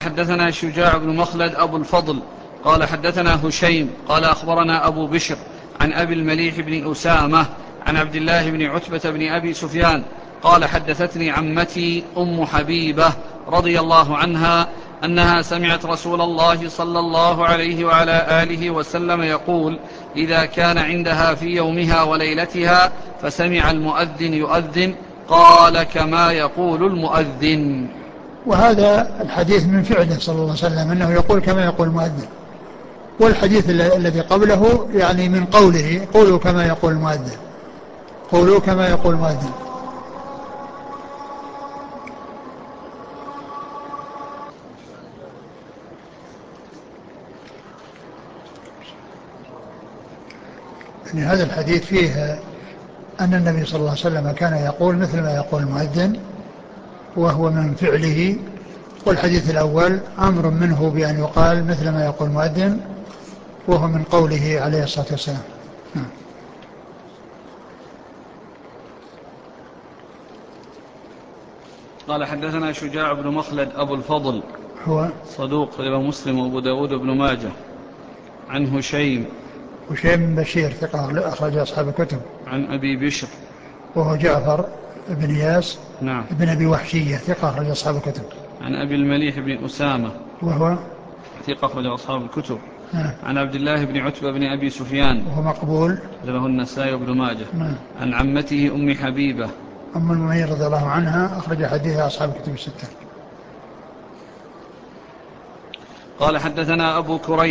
حدثنا شجاع بن مخلد أبو الفضل قال حدثنا هشيم قال أخبرنا أبو بشر عن أبي المليح بن أسامة عن عبد الله بن عتبة بن أبي سفيان قال حدثتني عمتي أم حبيبة رضي الله عنها أنها سمعت رسول الله صلى الله عليه وعلى آله وسلم يقول: إذا كان عندها في يومها وليلتها فسمع المؤذن يؤذن قال كما يقول المؤذن. وهذا الحديث من فعله صلى الله عليه وسلم أنه يقول كما يقول المؤذن، والحديث الذي قبله يعني من قوله: قولوا كما يقول المؤذن، قولوا كما يقول المؤذن. يعني هذا الحديث فيه أن النبي صلى الله عليه وسلم كان يقول مثل ما يقول المؤذن وهو من فعله، والحديث الأول أمر منه بأن يقال مثل ما يقول المؤذن وهو من قوله عليه الصلاة والسلام. قال حدثنا شجاع بن مخلد أبو الفضل هو صدوق رواه مسلم وأبو داود بن ماجه. عن هشيم بن بشير ثقة أخرج أصحاب الكتب. عن أبي بشر وهو جعفر بن إياس نعم بن أبي وحشية ثقة أخرج أصحاب الكتب. عن أبي المليح بن أسامة وهو ثقة أخرج أصحاب الكتب. نعم. عن عبد الله بن عتبة بن أبي سفيان وهو مقبول له النسائي بن ماجه. نعم. عن عمته أم حبيبة أم المؤمنين رضي الله عنها أخرج حديثها أصحاب الكتب الستة. قال حدثنا أبو كريب